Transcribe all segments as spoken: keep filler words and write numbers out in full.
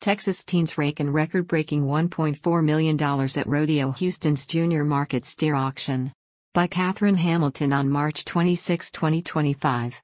Texas teens rake in record-breaking one point four million dollars at Rodeo Houston's Junior Market Steer Auction. By Catherine Hamilton on March twenty-sixth, twenty twenty-five.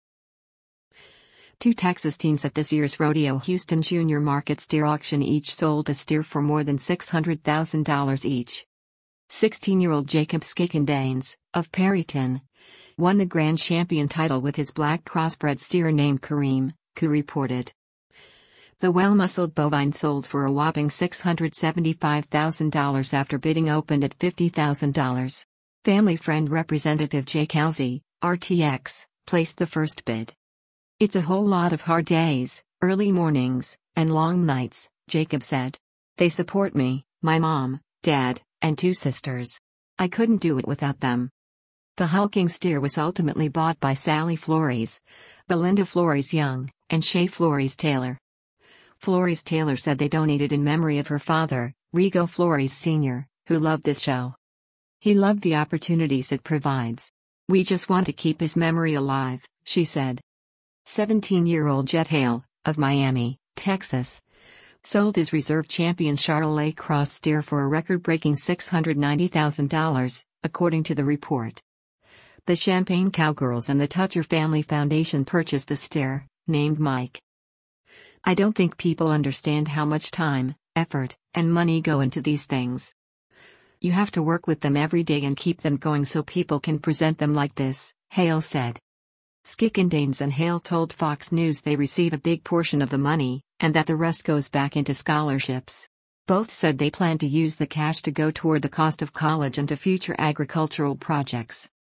Two Texas teens at this year's Rodeo Houston Junior Market Steer Auction each sold a steer for more than six hundred thousand dollars each. sixteen-year-old Jacob Skickendines, of Perryton, won the Grand Champion title with his black crossbred steer named Kareem, Ku reported. The well-muscled bovine sold for a whopping six hundred seventy-five thousand dollars after bidding opened at fifty thousand dollars. Family friend Representative Jay Kelsey, R T X, placed the first bid. "It's a whole lot of hard days, early mornings, and long nights," Jacob said. "They support me, my mom, dad, and two sisters. I couldn't do it without them." The hulking steer was ultimately bought by Sally Flores, Belinda Flores Young, and Shay Flores Taylor. Flores Taylor said they donated in memory of her father, Rigo Flores Senior, who loved this show. "He loved the opportunities it provides. We just want to keep his memory alive," she said. seventeen-year-old Jet Hale, of Miami, Texas, sold his reserve champion Charolais Cross steer for a record-breaking six hundred ninety thousand dollars, according to the report. The Champaign Cowgirls and the Toucher Family Foundation purchased the steer, named Mike. "I don't think people understand how much time, effort, and money go into these things. You have to work with them every day and keep them going so people can present them like this," Hale said. Skickendines and Hale told Fox News they receive a big portion of the money, and that the rest goes back into scholarships. Both said they plan to use the cash to go toward the cost of college and to future agricultural projects.